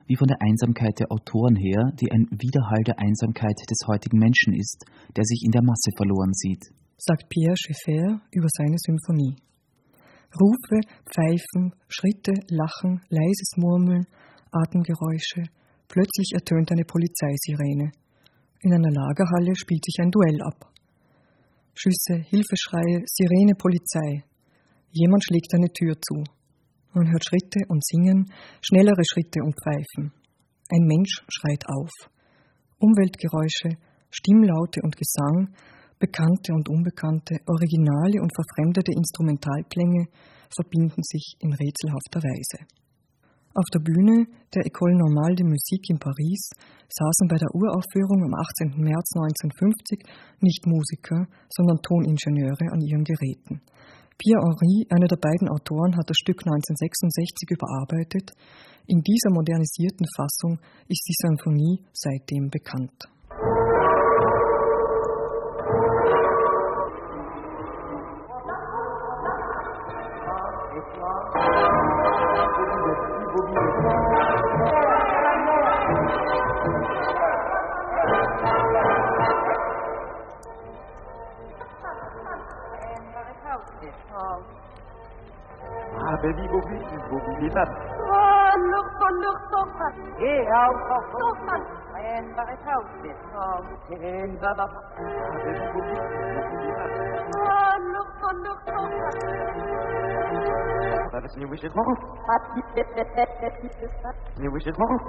wie von der Einsamkeit der Autoren her, die ein Widerhall der Einsamkeit des heutigen Menschen ist, der sich in der Masse verloren sieht, sagt Pierre Schaeffer über seine Symphonie. Rufe, Pfeifen, Schritte, Lachen, leises Murmeln, Atemgeräusche. Plötzlich ertönt eine Polizeisirene. In einer Lagerhalle spielt sich ein Duell ab. Schüsse, Hilfeschreie, Sirene, Polizei. Jemand schlägt eine Tür zu. Man hört Schritte und Singen, schnellere Schritte und Pfeifen. Ein Mensch schreit auf. Umweltgeräusche, Stimmlaute und Gesang, bekannte und unbekannte, originale und verfremdete Instrumentalklänge verbinden sich in rätselhafter Weise. Auf der Bühne der École Normale de Musique in Paris saßen bei der Uraufführung am 18. März 1950 nicht Musiker, sondern Toningenieure an ihren Geräten. Pierre Henry, einer der beiden Autoren, hat das Stück 1966 überarbeitet. In dieser modernisierten Fassung ist die Symphonie seitdem bekannt. Baby, bobby, dat. Lucht, toch. Ja, Toch, man. En waar het hout is, en dat. Baby, bobby, dat. Lucht, toch. Dat is nieuw is het nog. Nieuw is het nog.